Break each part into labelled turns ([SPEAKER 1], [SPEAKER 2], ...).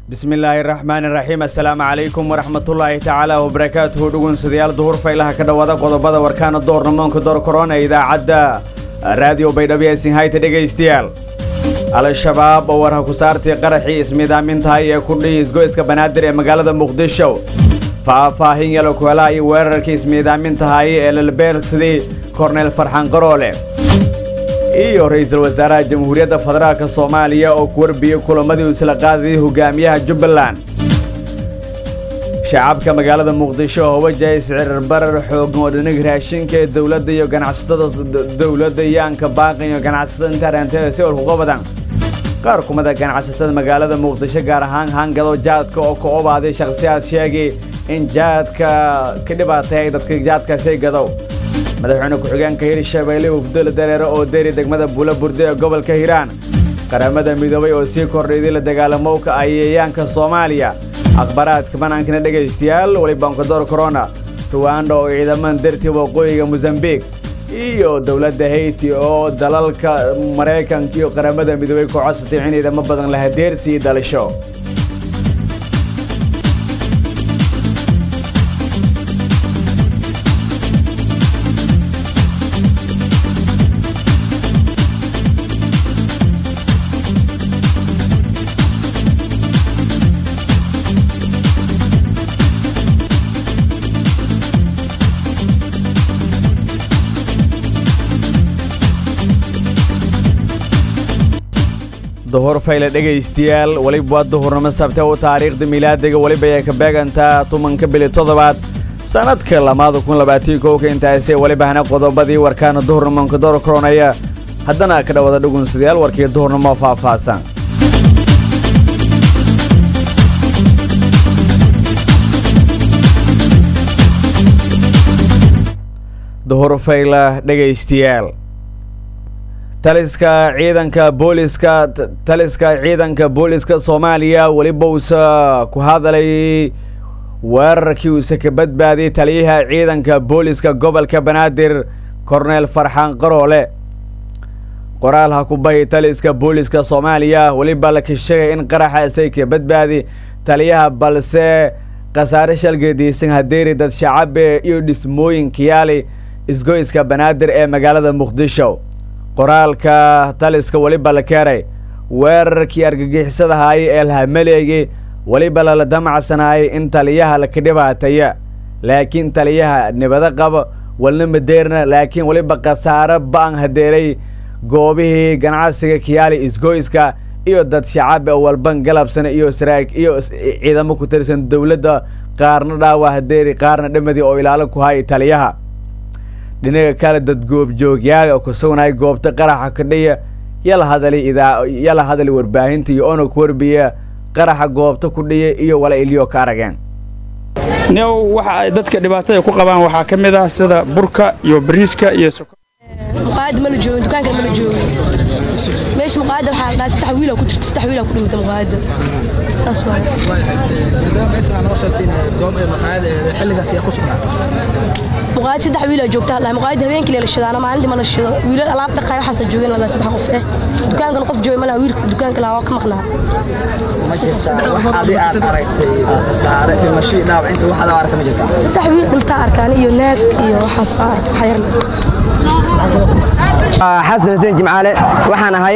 [SPEAKER 1] بسم الله الرحمن الرحيم السلام عليكم ورحمة الله تعالى وبركاته دقون سديال ظهور فإلها كدوادة قضبادة وركان الدور نمون كدور كورونا إذا عدى الراديو بيدابيا سنهاية دقا استيال على الشباب وورها كسارتي قرحي اسمي دامين تهاي كردي إزقويسك بنادر مقالة مقدشو فافاهين يلو كولاي ويرركي اسمي دامين تهاي الالبيركسدي كورنيل فرحان قرولي iyo ra'iisul wasaaraha jamhuuriyadda federaalka Soomaaliya oo ku warbiyay kulamadii uu isla qaaday hogaamiyaha Jubbaland shacabka magaalada Muqdisho oo wajahaya sicir barar xooggan oo dhinaca raashinka dawladda iyo ganacsatada dawladda yaanka baaqayo ganacsatada inta si ugu badan qaar kumada ganacsatada magaalada Muqdisho gaar ahaan hangado jaadka oo ka obaaday shakhsiyaad sheegay in jaadka ka dhibaatay dadka jaadka say gado madaxweyne ku-xigeenka Hirshabeelle wafdal dareero oo deeri degmada Buulaburde ee gobolka Hiiraan qaramada midoobay oo sii kordhiyay la dagaalamowka ayayaanka Soomaaliya akhbaraadka banaanka dhageystayaal wali banka door corona Rwanda oo ciidaman dartii waqooyiga Mozambique iyo dawladda Haiti oo dalalka Mareykanka iyo qaramada midoobay ku codsatay in ciidamo badan la hadeersi dalasho ظهور فايلة dhageystayaal waliba duhurnimo sabta oo taariikhda miilaadiga waliba ay ka beegantaa 10 bil toddobaad sanadka 2021 intaasay waliba hana qodobadii warkaan duhurnimo ka door koronaya haddana ka dhawada dhugunsidayaal warkii duhurnimo faahfaahsan ظهور فايلة dhageystayaal taliska ciidanka booliska Soomaaliya waliba uu ku hadalay weerarkii uu ka badbaaday taliyaha ciidanka booliska gobolka Banaadir Cornel Farxaan Qaroole qoraalha ku bay taliska booliska Soomaaliya waliba la sheegay in qaraxa ay ka badbaaday taliyaha balse qasaare shalgeediisan hadeeri dad shacab iyo dhismooyin kiyaali isgoyska Banaadir ee magaalada Muqdisho qoraalka taliska waliba la keenay weerarkii argagixisada hay ee la maleeyay waliba la damacsanay in taliyaha la ka dhibaataya laakiin taliyaha nibada qaba walna madeerna laakiin waliba qasaare baan hadeeray goobihii ganacsiga kiyaali isgoyska iyo dad shacab walban galabsan iyo saraak iyo ciidamo ku tirsan dawladda qaarna dhaawac hadeeri qaarna dhimadii oo ilaalo ku hay taliyaha dhinaca kale dad goob joogyaal oo ku sugnay goobta qaraxa ka dhaya yala hadalay warbaahinta iyo oo ku warbiya qaraxa goobta ku dhaya iyo wala iliyo ka arageen
[SPEAKER 2] waxa ay dadka dhibaatada ku qabaan waxa kamid ah sida burka iyo bariiska iyo
[SPEAKER 3] muqaad ma la joogo dukaanka ma la joogo meesh muqaad waxa qaad taxwiil ku jirta taxwiil ku dhimata muqaad saas waa
[SPEAKER 4] meesha aan waqtin goob ee muqaad xilligaas ay ku sugnaa
[SPEAKER 3] muqaad saddex wiil joogta la muqaad habeenkii la shidana maalintii ma la shido wiil alaab dhaqay waxa soo joogeen la saddex qof dukaankan qof jooy ma la wiil dukaanka la waa ka maqnaa
[SPEAKER 4] ma jirta waxa aad aragtay qasaare dhimasho dhaawac inta waxa la aragtay ma jirta
[SPEAKER 3] saddex wiil inta arkaan iyo naag iyo waxa saar xayir
[SPEAKER 5] حسن حسين جمعالي waxaan ahay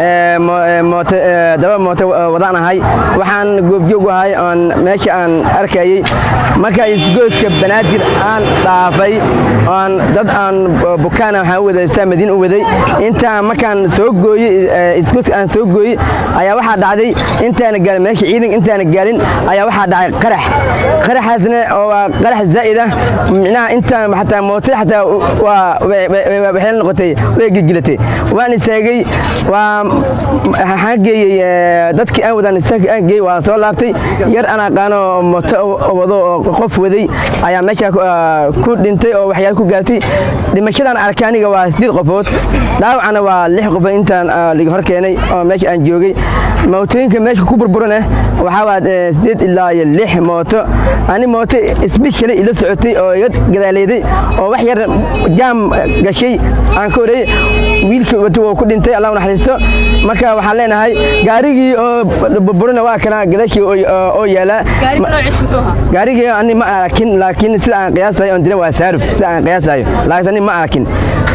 [SPEAKER 5] mooto wadaan ahay waxaan goobjoog ahay on meesha aan arkayay marka isgoyska Banaadir aan dhaafay on dad aan bukaan waxa waday saamadiin u waday inta markaan soo gooyay isgoyska aan soo gooyay ayaa waxa dhacday intaan gal meesha ciidan intaan galin ayaa waxa dhacay qaraxaasna oo qarax zaa'id ah macnaha intaan xataa mooto xataa waa waxay noqotay gigilatay waan isaagay waa xageeyay dadkii aan wadan isaagay waa soo laabtay yar ana qaano mooto wado qof waday ayaa meesha ku dhintay oo waxyaal ku gaartay dhimashadan arkaaniga waa 8 qofood dhaawacana waa 6 qof intaan liga hor keenay oo meesha aan joogay mootooyinka meesha ku burburane waxaa waa 8 ilaa 6 mooto ani mooto isbishale ila socotay oo iga gadaaleeday oo wax yar jaam gashay aan ka horeeyay wiilkii uu ku dhintay Allah u naxariisto marka waxaan leenahay gaarigii oo burburana waa kana gadaashii oo yaala gaarigii ani ma arkin laakiin sida aan qiyaasayo on dina waa saarif sida aan qiyaasayo laakiin ma arkin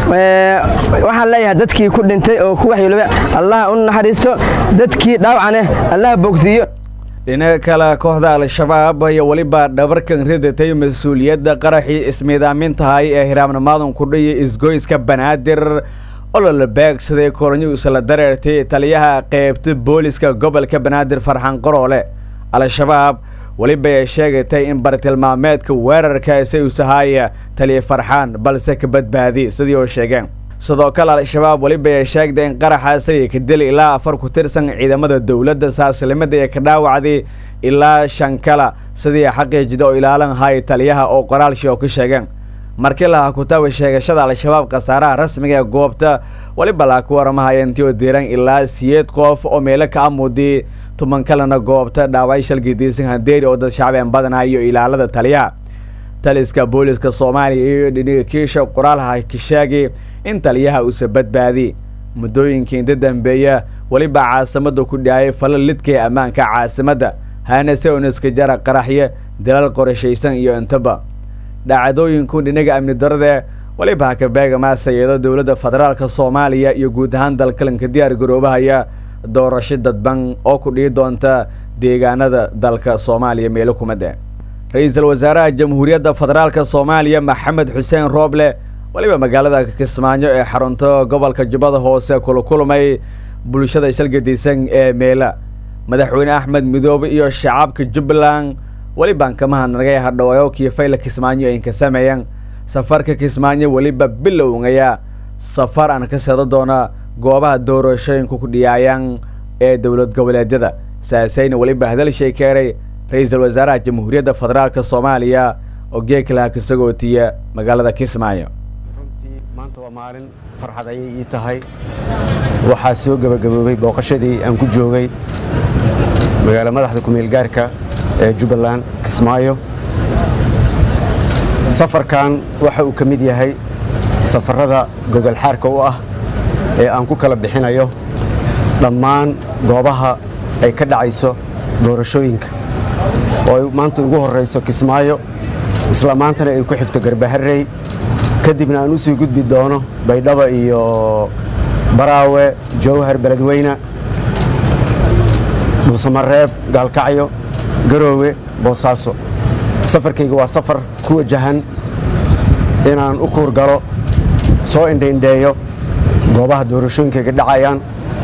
[SPEAKER 5] waxaan leeyahay dadkii ku dhintay oo ku waxyeelay Allah u naxariisto dadkii dhaawacane Allah bogsiyo
[SPEAKER 1] dhinaca kale kooxda al-shabaab iyo waliba dhabarkan ridatay mas'uuliyadda qaraxii ismiidaamintahay ee hiraamnimaadan ku dhiyay isgoyska Banaadir oo la beegsaday koronyo isla dareertay taliyaha qaybta booliska gobolka Banaadir Farxaan Qaroole al-shabaab waliba ay sheegtay in bartilmaameedka weerarkaasi uu sahaaya taliye Farxaan balse ka badbaadi sidii oo sheegeen sidoo kale al-shabaab waliba ay sheegtay in qaraxaasi ay ka dilay ilaa 4 ku tirsan ciidamada dawladda saaslimada ee ka dhaawacday ilaa 5 kala sidii xaqiijida oo ilaalan hay taliyaha oo qoraal shoo ku sheegeen markii la ku taaway sheegashada al-shabaab qasaaraha rasmiga ee goobta waliba la ku waramaayeen tii diiran ilaa 8 qof oo meel ka amudi tuman kalena goobta dhaaway shalgidiisan handeeri oo dad shacabeen badanayo ilaalada taliyaha taliska booliska Soomaaliya iyo dhinaca kiisha qoraalha ka sheegay in taliyaha uu sabadbaadi muddooyinkii dambeeya waliba caasimada ku dhacay falal lidkay ammaanka caasimada hanase oo iska jara qaraxye dalal qorshaysan iyo intaba dhacdooyinku dhinaca amni darada waliba ka beegama sayida dawladda federaalka Soomaaliya iyo guud ahaan dalka diyaar garoobahaya doorasho dadban oo ku dhigi doonta deegaanada dalka Soomaaliya meel ku mid ah ra'iisul wasaaraha jamhuuriyadda federaalka Soomaaliya Maxamed Xuseen Rooble waliba magaalada Kismaayo ee xarunta gobolka Jubbada Hoose kulmay bulshada shalgadiisan ee meela madaxweyne Axmed Midoobe iyo shacabka Jubbaland waliba kama hanagay hadhawaayo kiifayla Kismaayo in ka sameeyaan safarka Kismaayo waliba bilowngaya safar aan ka soo doona goobaha doorashooyinka ku dhiyayaan ee dawlad goboleedyada saasayna waliba hadal sheekeeray ra'iisul wasaaraha jamhuuriyadda federaalka Soomaaliya oo geekala ka sagootiya magaalada Kismaayo
[SPEAKER 6] runtii maanta waa maalin farxad ay ii tahay waxa soo gabagaboobay booqashadii aan ku joogay magaalada madaxda ku meel gaarka ee Jubbaland Kismaayo safarkan waxa uu kamid yahay safarada gogol xaarka u ah ee aan ku kala bixinayo dhammaan goobaha ay ka dhacayso doorashooyinka oo maanta ugu horeyso Kismaayo isla maantana ay ku xigto Garbaharey kadibna aan u soo gudbi doono Baydhabo iyo Baraawe Jowhar Beledweyne Buusamareeb Gaalkacyo Garoowe Boosaaso safarkayga waa safar ku wajahan inaan u kuur galo soo indheeyo goobaha doorashooyinka ka dhacayaan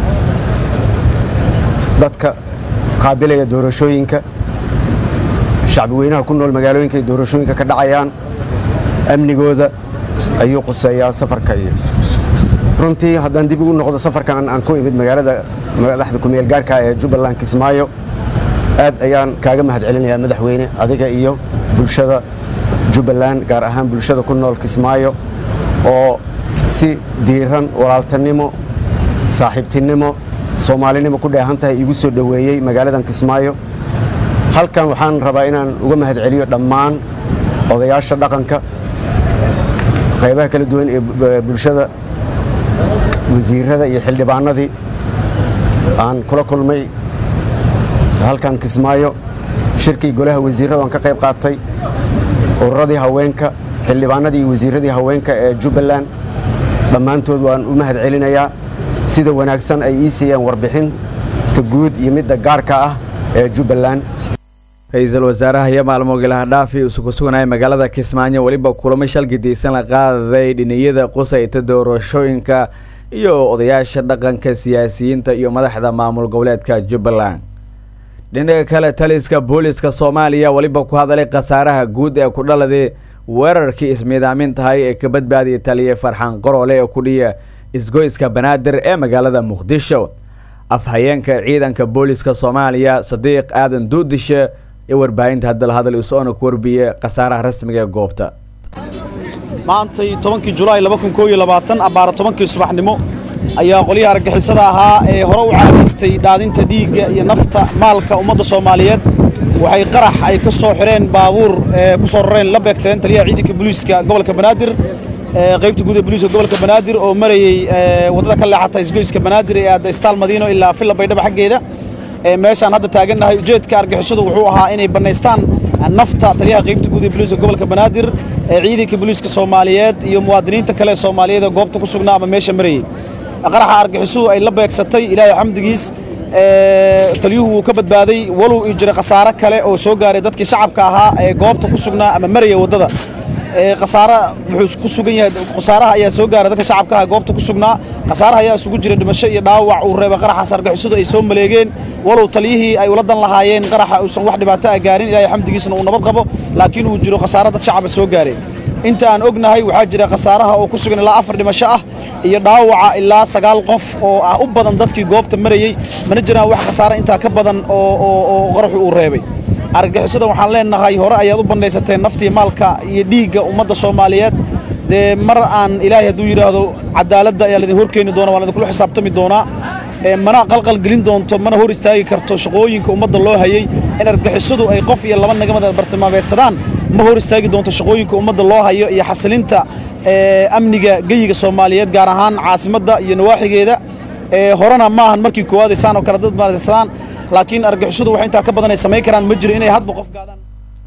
[SPEAKER 6] dadka qaabilaya doorashooyinka shacbi weynaha ku nool magaalooyinka doorashooyinka ka dhacayaan amnigooda ayuu quseeyaa safarkayga runtii haddaan dib ugu noqdo safarkan aan ku imid magaalada madaxda ku meel gaarka ee Jubbaland Kismaayo aad ayaan kaaga mahadcelinayaa madaxweyne adiga iyo bulshada Jubbaland gaar ahaan bulshada ku nool Kismaayo oo si diiran walaaltanimo saaxiibtinimo Soomaalinimo ku dheehan tahay igu soo dhaweeyay magaaladan Kismaayo halkan waxaan rabaa inaan uga mahadceliyo dhammaan odayaasha dhaqanka qaybaha kala duwan ee bulshada wasiirada iyo xildhibaanadii aan kula kulmay halkan Kismaayo shirkii golaha wasiirada aan ka qayb qaatay ururadii haweenka xildhibaanadii iyo wasiiradii haweenka ee Jubbaland dhammaantood waan u mahadcelinayaa sida wanaagsan ay ii siiyeen warbixin guud iyo mid gaarka ah ee Jubbaland
[SPEAKER 1] ra'iisul wasaaraha iyo maalmoogalaha dhaafi uu sugnay magaalada Kismaayo waliba kulamo shalgadiisan la qaaday dhiniyada qusayta doorashooyinka iyo odayaasha dhaqanka siyaasiyiinta iyo madaxda maamul goboleedka Jubbaland dhinaca kale taliska booliska Soomaaliya waliba ku hadalay qasaaraha guud ee ku dhaladay weerarkii ismiidaamintahay ee ka badbaadiyay taliye Farxaan Qaroole oo ku dhiyay isgoyska Banaadir ee magaalada Muqdisho afhayeenka ciidanka booliska Soomaaliya Sadiiq Aadan Duudishe ee warbaahinta hadal usoo ku warbiyay qasaaraha rasmiga ee goobta
[SPEAKER 7] maanta 10 July 2021 abaar 10 subaxnimo ayaa qoliyaha argagixisada ahaa ee hore u caadaystay daadinta dhiigga iyo nafta maalka ummadda Soomaaliyeed waxay qarax ay ka soo xireen baabuur ku soo rareen la beegteen taliyaha ciidanka booliiska gobolka Banaadir qaybta guud ee booliiska gobolka Banaadir oo marayay wadada ka leexata isgoyska Banaadir ee aad istaal Madiino ilaa Villa Baydhabo xaggeeda meeshaan hadda taagannahay ujeedka argagixisadu wuxuu ahaa inay baneystaan nafta taliyaha qaybta guud ee booliiska gobolka Banaadir ciidanka booliiska Soomaaliyeed iyo muwaadiniinta kale Soomaaliyeed ee goobta ku sugnaa ama meesha marayay qaraxa argagixisadu ay la beegsatay Ilaahay xamdigiis taliyuhu ka badbaaday walow uu jiray khasaare kale oo soo gaaray dadkii shacabka ahaa ee goobta ku sugnaa ama maraya wadada khasaare wuxuu ku sugan yahay khasaaraha ayaa soo gaaray dadka shacabka ah goobta ku sugnaa khasaaraha ayaa isugu jira dhimasho iyo dhaawac uu reebay qaraxa argagixisadu ay soo maleegeen walow taliyihii ay ula dan lahaayeen qaraxa uusan wax dhibaato ah gaarin Ilaahay xamdigiisna uu nabad qabo laakiin uu jiro khasaare dad shacab soo gaaray inta aan ognahay waxa jira khasaaraha oo ku sugan ilaa 4 dhimasho ah iyo dhaawaca ilaa 9 qof oo ah u badan dadkii goobta marayay mana jiraan wax khasaare inta ka badan oo qaraxu uu reebay argagixisada waxaan leenahay hore ayaad u bandhaysateen naftii maalka iyo dhiigga ummadda Soomaaliyeed de mar aan Ilaahay haduu yiraahdo cadaaladda ayaa la horkeeni doona waa la kula xisaabtami doona mana qalqal gelin doonto mana hor istaagi karto shaqooyinka ummadda loo hayay in argagixisadu ay qof iyo laba nagamada bartilmaameedsadaan ma hor istaagi doonto shaqooyinka ummadda loo hayo iyo xasilinta amniga geyiga Soomaaliyeed gaar ahaan caasimadda iyo nawaaxigeeda horena ma ahan markii koowaad ay saan oo kala dad maaraysan laakiin argagixisadu wax inta ka badan ay sameyn karaan ma jiro inay hadba qof gaadaan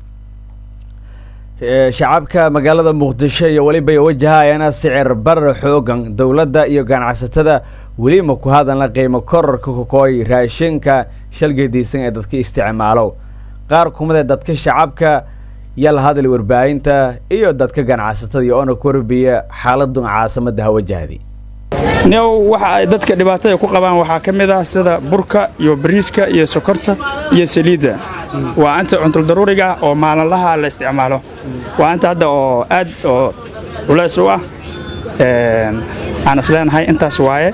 [SPEAKER 1] shacabka magaalada Muqdisho iyo waliba wajahayana sicir bar xoogan dawladda iyo ganacsatada wali ma ku hadalna qiimo kororka ku kooy raashinka shalgeediisan ee dadka isticmaalo qaar kumada dadka shacabka yal hadal warbaahinta iyo dadka ganacsatada iyo ona korbiya xaaladda caasimada wajahdi
[SPEAKER 2] waxa ay dadka dhibaatada ku qabaan waxa kamid ah sida burka iyo bariiska iyo sokorta iyo saliida waa anta cunto daruuriga oo maalinlaha la isticmaalo waa anta hadda oo aad oo culays u ah aan isleenahay intaas waaye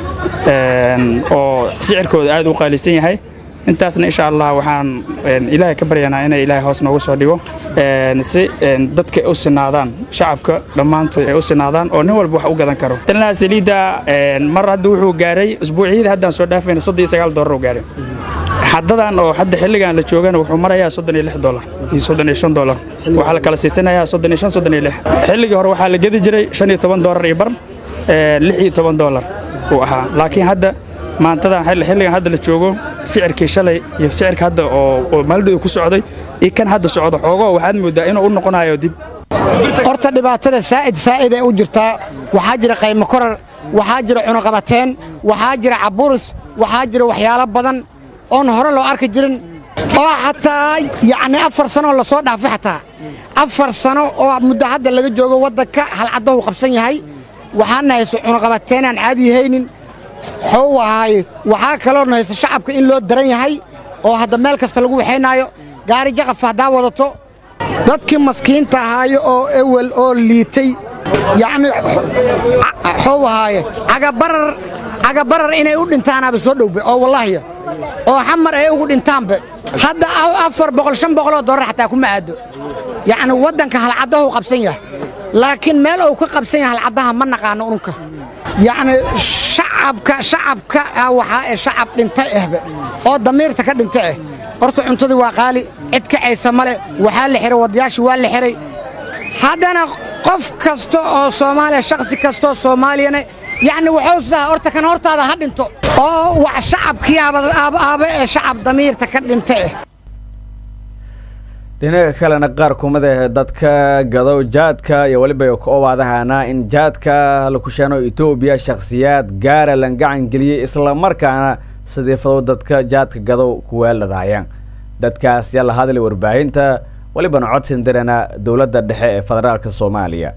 [SPEAKER 2] oo sicirkooda aad u qaalisan yahay intaasna insha Allah waxaan Ilaahay ka baryaynaa in Ilaahay hoos noogu soo dhigo si dadka u sinaadaan shacabka dhamaantood ay u sinaadaan oo nin walba wax u gadan karo tan saliida mar hadda wuxuu gaaray usbuuciyada haddaan soo dhaafayna $39 u gaaray haddadan oo hadda xilligan la joogana wuxuu marayaa $36 iyo $35 waxa la kala siisanayaa $35 xilliga hore waxa la gadi jiray $15 iyo bar $16 uu ahaa laakiin hadda maantadan xilligan hadda la joogo sicirkii shalay iyo sicirka hadda oo maaldu ku socday ee kan hadda socdo xoogo waxaad moodaa inuu u noqonayo dib
[SPEAKER 8] horta dhibaatada saa'id ay u jirtaa waxa jira qiimo korar waxa jira cuno qabateen waxa jira caburis waxa jira waxyaalo badan oo hore loo arki jirin oo hataa yaani 4 sano la soo dhaafay hataa 4 sano oo muddo hadda laga joogo wadanka hal cad uu qabsan yahay waxaana hayso cuno qabateen aan caadi haynin waxa kale oo hayso shacabka in loo daran yahay oo hadda meel kasta lagu waxeenayo gaari jaqaf hadaa wadato dadkii maskiinta ahaay oo ewel oo liitay yaani aga barar inay u dhintaan aba soo dhowbe oo wallahi oo xamar ay ugu dhintaanba hadda $400-500 hataa kuma aado yaani wadanka hal cadahu qabsan yahay laakiin meel uu ka qabsan yahay hal cadaha ma naqaano unka yaani shacabka waxa ay shacab dhintay ahba oo damiirta ka dhintay horta cuntadu waa qaali cid ka ceysa male waxa la xiray wadayaashu waa la xiray haddana qof kasto oo Soomaaliya shakhsi kasto Soomaaliyana yaani wuxuu saar horta kan hortaada ha dhinto oo wax shacabkii aaba shacab damiirta ka dhintay
[SPEAKER 1] dhinaca kalena qaar kumada dadka gadow jaadka iyo waliba ku owaadahana in jaadka la ku sheeno Itoobiya shakhsiyaad gaar ah lan gacan galiyay isla markaana sadeefado dadka jaadka gadow ku weeladaayaan dadkaas yalla hadal warbaahinta waliba codsan dirana dawladda dhexe ee federaalka Soomaaliya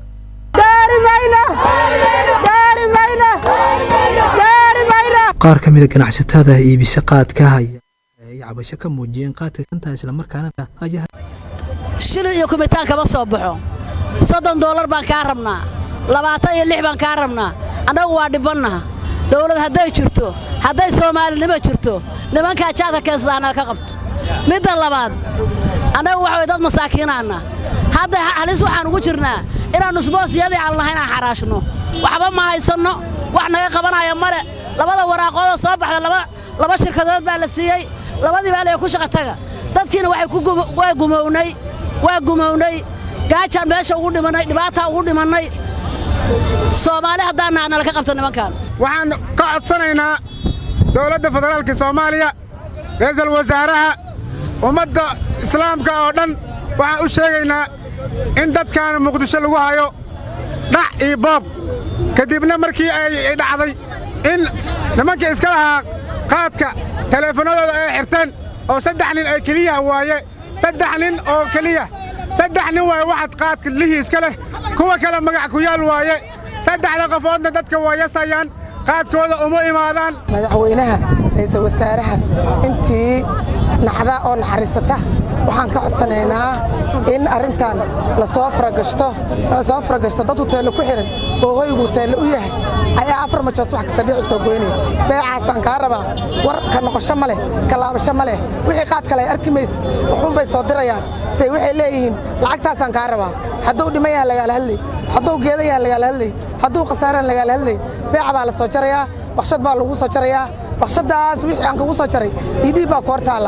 [SPEAKER 9] qaar kamid ganacsatada iibisa qaadka haya cabasho ka muujiyeen qaadka kanta isla markaana ayaa
[SPEAKER 10] shilin iyo kumitaan kama soo baxo $30 baan ka rabnaa 26 baan ka rabnaa anagu waa dhibanaha dawlad haday jirto haday Soomaalinimo jirto nimanka jaadka keensadaan ka qabto mid labaad anagu waxa dad masaakiinana hadda halis waxaan ugu jirnaa inaan usboosiyadii aan lahayn aan xaraashno waxba ma haysano wax naga qabanaya male labada waraaqood soo baxda laba shirkadood baa la siiyay labadii baa la ku shaqo taga dadkiina waxay waa gumownay gaajaan meesha ugu dhimanay dhibaata ugu dhimanay Soomaali haddaan nala ka qabto nimankan
[SPEAKER 11] waxaan ka codsanaynaa dawladda federaalka Soomaaliya ra'iisul wasaaraha ummadda islaamka oo dhan waxaan u sheegaynaa in dadkan Muqdisho lagu hayo dhac iyo boob kadibna markii ay dhacday in nimanka iska lahaa qaadka teleefanadooda ay xirteen oo 3 nin ay kaliya waaye 3 nin oo kaliya 3 nin waaye waxad qaadka lihi iska leh kuwa kale magac ku yaal waaye 3 qofoodna dadka waayasayaan qaadkooda uma imaadaan
[SPEAKER 12] madaxweynaha ra'iisul wasaaraha intii naxda oo naxariisata waxaan ka codsanaynaa in arintan la soo faragashto dad hotel ku xiran oo hoygu hotel u yahay ayaa 4 majood wax kasta biix soo goynay beecaasan ka rabaa war ka noqosho male ka laabasho male wixii qaad kale arkimays wuxuun bay soo dirayaan say waxay leeyihiin lacagtaasan ka rabaa hadduu dhimayaa laga hadlay hadduu geedayaa laga hadlay hadduu qasaaran laga hadlay beeca baa la soo jarayaa waqshad baa lagu soo jarayaa waqshadaas wixii aan kugu soo jaray idii baa ku hortaala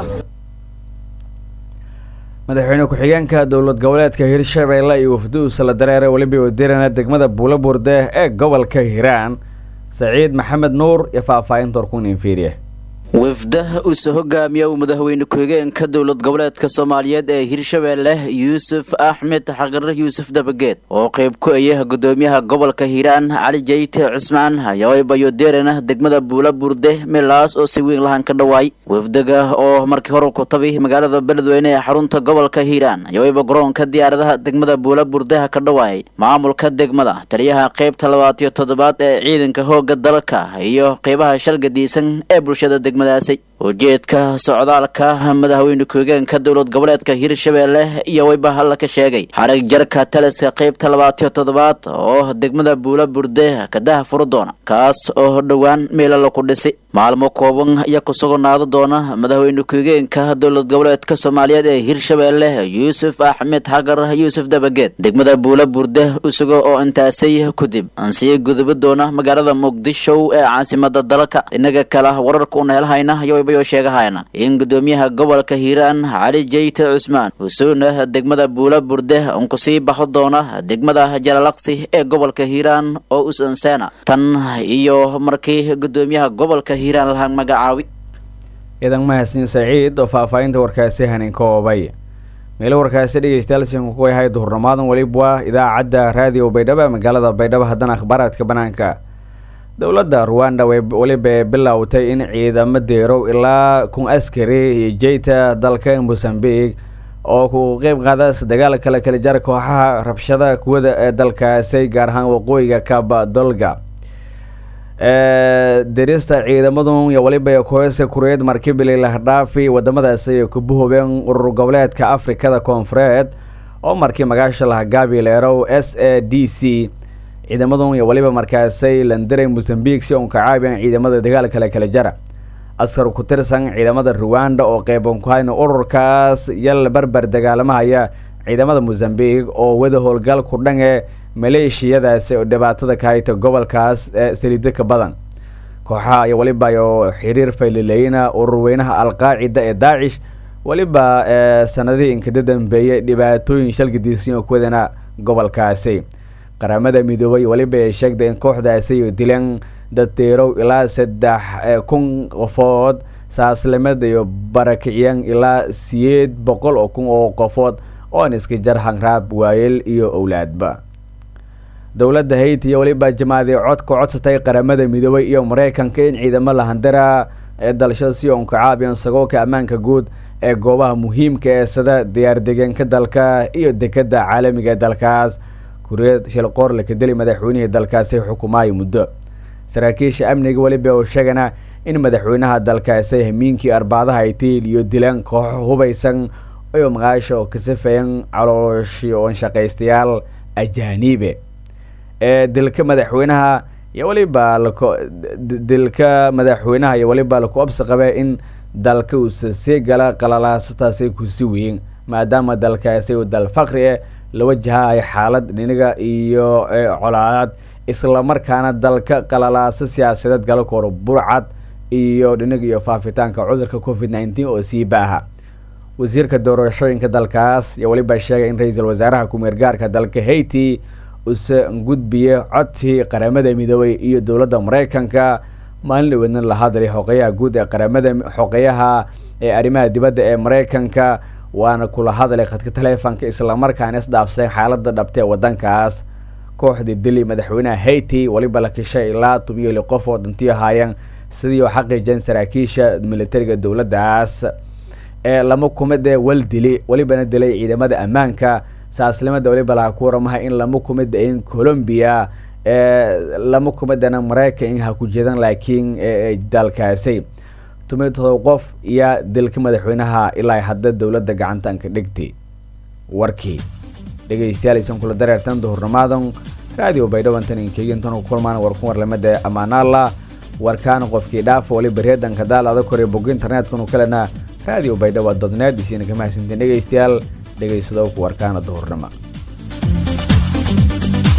[SPEAKER 1] madaxweyne ku-xigeenka dowlad goboleedka Hirshabeelle iyo wafduus la dareeray waliba wadirana degmada Buulaburde ee gobolka Hiiraan Saciid Maxamed Nuur iyo faahfaahinta warkuun infiiriye
[SPEAKER 13] wafda uu soo hogaamiyo madaxweyne ku-xigeenka dowlad goboleedka Soomaaliyeed ee Hirshabeelle Yuusuf Axmed Xaqir Yuusuf Dabageed oo qayb ku ah gudoomiyaha gobolka Hiiraan Cali Jeyte Cusmaan ayaa bayo deerana degmada Buulaburde meelaas oo si weyn lahan ka dhawaay wafdaga oo markii hore ku tabay magaalada Beledweyne ee xarunta gobolka Hiiraan ayaa garoonka diyaaradaha degmada Buulaburde ka dhawaay maamulka degmada taliyaha qaybta 27 ee ciidanka hooga dalka iyo qaybaha shalgadiisan ee bulshada ujeedka socdaalka madaxweyne ku-xigeenka dowlad goboleedka Hirshabeelle iyo wayba hal ka sheegay xarag jarka taliska qaybta 27 oo degmada Buulaburde ka dah furo doona kaas oo dhawaan meel la ku dhisay maalmo kooban ayaa ku sugnaado doona madaxweyne ku-xigeenka dowlad goboleedka Soomaaliyeed ee Hirshabeelle Yuusuf Axmed Xaqir Yuusuf Dabageed degmada Buulaburde usugo oo intaasay kudib ansii gudub doona magaalada Muqdisho ee caasimadda dalka inaga kala wararka hayna iyo sheegahayna in gudoomiyaha gobolka Hiiraan Cali Jeyte Cusmaan usuuna degmada Buulaburde on ku sii baxo doona degmada Jalalaqsi ee gobolka Hiiraan oo usanseena tan iyo markii gudoomiyaha gobolka Hiiraan lahaan magacaawi
[SPEAKER 1] idan mahadsan Saciid oo faahfaahinta warkaasi hanin koobay meel warkaasi dhageystayaal ku yahay duhurnimaadan waliba idaacadda raadiyo Baydhabo magaalada Baydhabo haddana akhbaraadka banaanka dowladda Rwanda waliba bilowtay in ciidamo deerow ilaa 1,000 askari iyo Jeyta dalka Mozambique oo ku qayb qaaday dagaalka kala jar kooxaha rabshada kuwada ee dalkaasi gaar ahaan waqooyiga Cabo Delgado derista ciidamadu iyo waliba kooxda kureed markibile la dhaafi wadamadaas ay ku buhubeen urur goboleedka Afrikada Koonfureed oo markii magaasha la Gabileero SADC ciidamadu iyo waliba markaasay landiray Mozambique si uu ka caabiyaan ciidamada dagaalka kala jara askar ku tirsan ciidamada Rwanda oo qeyban ku hayna ururkaas yal barbar dagaalamaya ciidamada Mozambique oo wada howlgal ku dhange maleeshiyadaas oo dhibaatada ka hayta gobolkaas saliid ka badan kooxaha iyo waliba iyo xiriir faylilayna ururweynaha Al-Qaacida ee Daesh waliba sanadii in ka dambeeyay dhibaatooyin shalgidiisyo ku wadana gobolkaasi qaramada midoobay waliba ay sheegday in kooxdaasi ay dileen dad deerow ilaa 3,000 qofood saaslamada iyo barakiciyaan ilaa 800 oo qofood oo iska jarhan raab waayel iyo awlaadba dowladda Haiti waliba jamaacadii codsatay qaramada midoobay iyo Mareykanka in ciidamo la handara ee dalashada si uu ka caabiyo sagooka ammaanka guud ee goobaha muhiimka ee sida diyaar deegaanka dalka iyo dekada caalamiga ee dalkaas kureed shil qoor la ka dili madaxweynaha dalkaasi xukuumay muddo saraakiisha amniga waliba oo sheegana in madaxweynaha dalkaasi hamiinkii arbacadaha ay iyo dilaan koox hubaysan oo magaasho ka safayeen calooshii oo shaqaystayaal ajaanibe dilka madaxweynaha iyo waliba la ku absi qabay in dalka uu si gala qalalaasataasi ku si weyn maadaama dalkaasi uu dal faqri la wajahay xaalad dhinaga iyo colaad isla markaana dalka qalalaasa siyaasadeed gala koro burcad iyo dhinac iyo faafitaanka cudurka COVID-19 oo sii baaha wasiirka doorashooyinka dalkaas iyo waliba sheegay in ra'iisul wasaaraha ku-meergaarka dalka Haiti uu gudbiyay codsi qaramada midoobay iyo dowladda Mareykanka maalin wadna la hadlay xoqayaha guud ee qaramada xoqayaha ee arrimaha dibadda ee Mareykanka waana kula hadlay khadka taleefanka isla markaana isdhaafsay xaaladda dhabtay wadankaas kooxdii dili madaxweynaha Haiti waliba la kishay ilaa 10 qof oo dhantii haayeen sidii oo xaqiijin saraakiisha militariga dowladdaas lama kumada wal dili waliba dilay ciidamada ammaanka saaslimada waliba la ku waramaha in lama kumada in Colombia lama kumadana Mareykan ha ku jeedan laakiin dalkaasi tumeeto qof iyo dilka madaxweynaha ilaa hadda dowladda gacantan ka dhigtay warkii dhageystayaal isan kula dareertan duhurnimaadan radio baydhawantan in keegantan kulmaan warku warlamada amaanalla warkaan qofkii dhaaf waliba reedanka daalada kore bog internet-kan kalena radio baydhawa.net isina kama haysanteen dhageystayaal dhageysado warkaana duhurnimo